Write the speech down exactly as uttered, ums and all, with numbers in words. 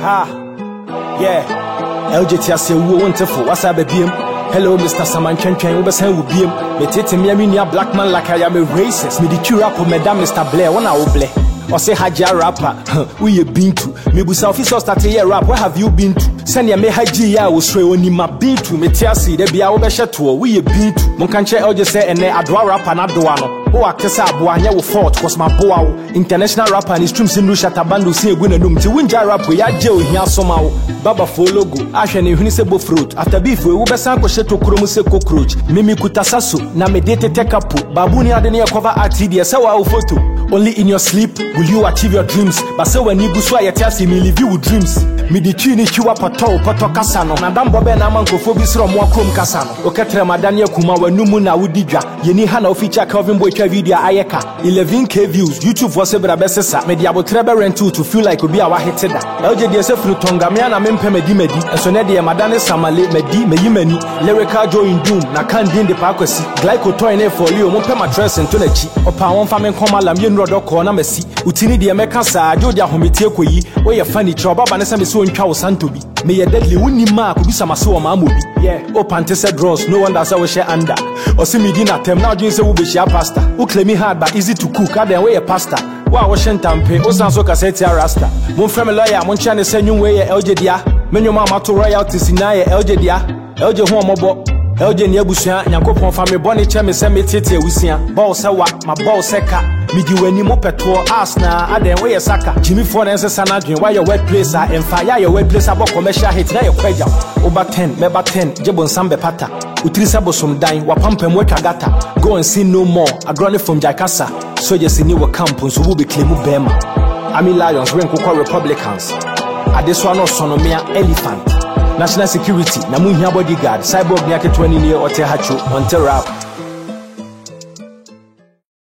Ah, yeah. L G T S U wonderful. What's up, baby? Hello, Mister Saman Chen Chen. What's up, with him? Me tete me a black man like I am a racist. Me the cure up with Madam Mister Blair. One hour Blair. Or say Haja rapper. Where you been to? Me bu officer start a year rap. Where have you been to? Send ya me Haji ya was swear on my been to. Me tiasi de be our best tour. Where you been to? Mon can't L G say and I adwa rapper na doano. Oh, I guess I boanya will fought cause my boa international rapper and his streams in Lusha Tabando say win num to win rap we are jail here somehow. Baba for logo, Ashen Hunisebo fruit. After beef, we will be sanko sheto kromuse cockroach. Mimi kutasasu, na me date take up. Babuni adenia cover art D S A photo. Only in your sleep will you achieve your dreams. But so when you buswa yetiasi me live you with dreams. Me di chini chiwa pato pato kasano. Na dambo be na manko phobis rom wa krom kasano. Oketre madania kuma wa numu na udidja. Yeni hana feature Calvin Boy video ayeka. eleven K views. YouTube was a brabesesa. Media botrebe rentu to feel like obi awa hiteda. L J D S F Tonga me na mempe medi medi. Enso ne de madane samale medi meyi meni. Lyrical joy in doom na kan din de pakwesi. Glycotoin e for leo mompe mattress ento na chi. Opa won fa men koma lam ye nrodo ko na masi. Utini de meka sa ajo ahometie koyi. Oye furniture baba ne se me so ntwa wo santo bi. Me ye deadly woni ma ko bi samase wo ma amobi. Yeah, open te draws no wonder say we share under. Osi me di na tem na odwin say wo be share pasta. Wo claim hard but easy to cook. Aden we ye pasta. Wa wo shentampe o sanso cassette rasta. Mon frame lawyer mon chane say nyun we ye L J dia. Menyo ma ma to royalties na ye L J dia. L J ho omobo. L J ni abusua Nyankopon fa me bone che me se me tete awusia. Ball se wa ma ball se ka. Me di wani mo peto ass na aden we ye saka. Jimmy for na nse sanadwen why your workplace a emfa ya your workplace abo commercial hit na ye kwaja. Oba ten meba ten jebon sambe pata. Utirisa bosom dan wapampem we kagata. Go and see no more. Agrone from Jakasa. So just in your camp so will be claim Bema. Ami Lions rank ko Republicans. Adeswa no sonomia elephant. National security na munhia bodyguard cyborg nyake twenty near ote hacho on rap.